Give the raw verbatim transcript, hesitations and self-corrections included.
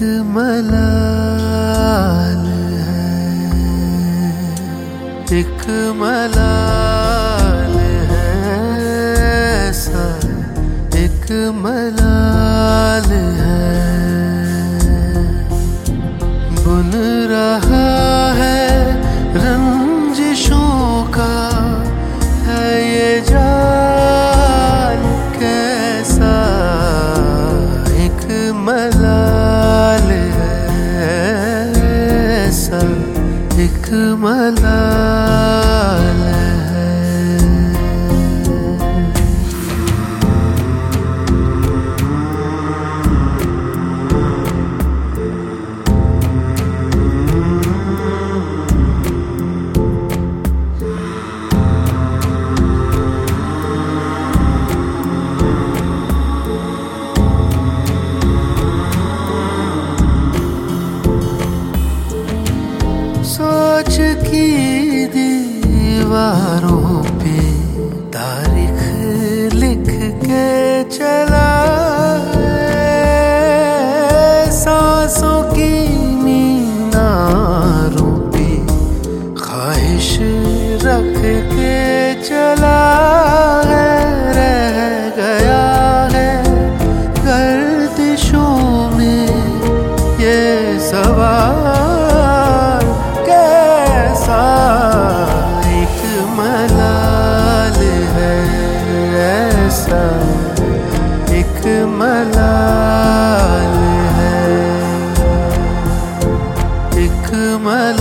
मलाल है, एक मलाल है ऐसा, एक मलाल है। बुन रहा है रंजिशों का है ये जाल कैसा, एक मलाल है ऐसा, एक मलाल है। सोच की दीवारों पे तारीख लिख के चला है, सांसों की मीनारों पे ख्वाहिश रख के चला है। रह गया है गर्दिशों में ये सवाल कैसा, एक मलाल है ऐसा, एक मलाल है, एक मलाल